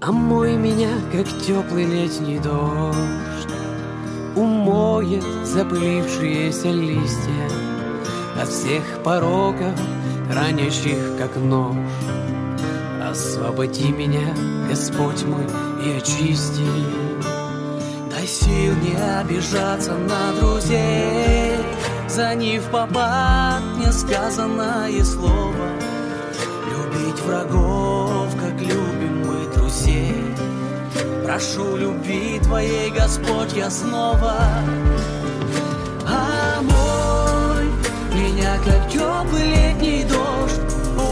Омой меня, как теплый летний дождь, умоет запылившиеся листья от всех пороков, ранящих как нож. Освободи меня, Господь мой, и очисти. Дай сил не обижаться на друзей, за них попад несказанное слово. Любить врагов, как любим мы друзей. Прошу любви Твоей, Господь, я снова. Омой меня, как теплый летний дождь,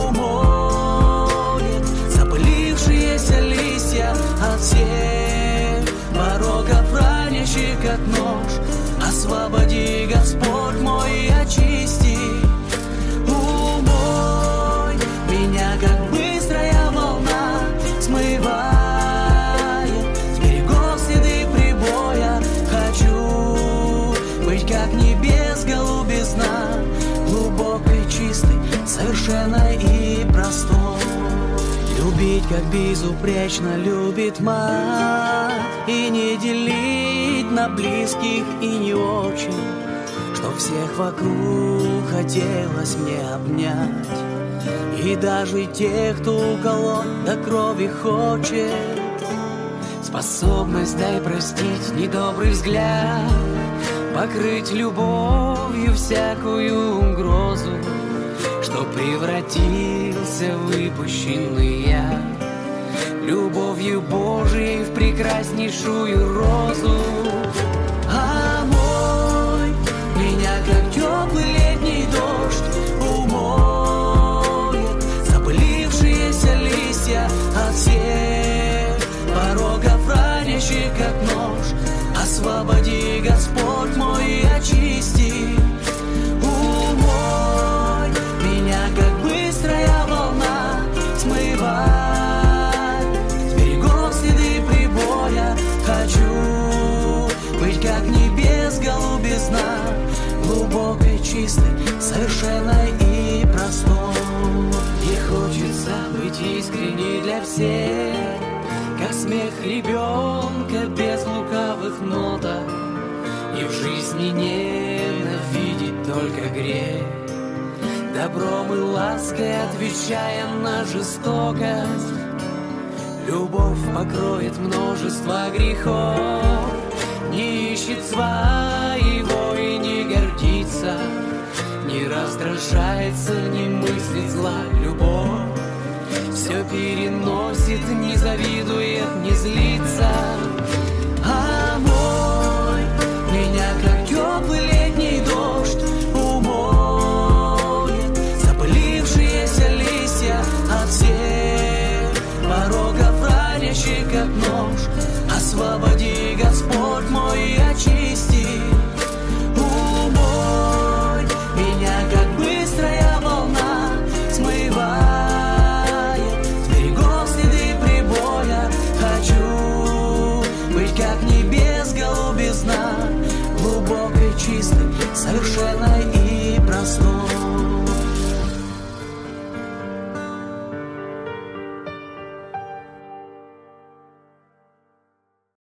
умоет запылившиеся листья от всех пороков, ранящих как нож. Освободи, Господь мой, и очисти. Умой меня, как быстрая волна смывает с берегов следы прибоя. Хочу быть, как небес голубизна, глубокой, чистой, совершенной и простой. Любить, как безупречно любит мать, и не делить на близких и не очень, что всех вокруг хотелось мне обнять. И даже тех, кто уколоть до крови хочет. Способность дай простить недобрый взгляд, покрыть любовью всякую угрозу, что превратился в выпущенный яд. Любовью Божией в прекраснейшую розу. Омой меня, как теплый летний дождь, умоет запылившиеся листья от всех пороков, ранящих как нож. Освободи, Господь мой, и очисти. Умой меня, как быстрая волна смывает с берегов следы прибоя. Хочу быть, как небес голубизна, глубокой, чистой, совершенной и простой. И хочется быть искренней для всех, как смех ребенка без лукавых ноток, и в жизни ненавидеть только грех, добром и лаской отвечая на жестокость. Любовь покроет множество грехов, не ищет своего и не гордится, не раздражается, не мыслит зла. Любовь все переносит, не завидует, не злится. Омой меня, как теплый летний дождь, умоет запылившиеся листья от всех пороков, ранящих как нож. Освободи, Господь мой, и очисти.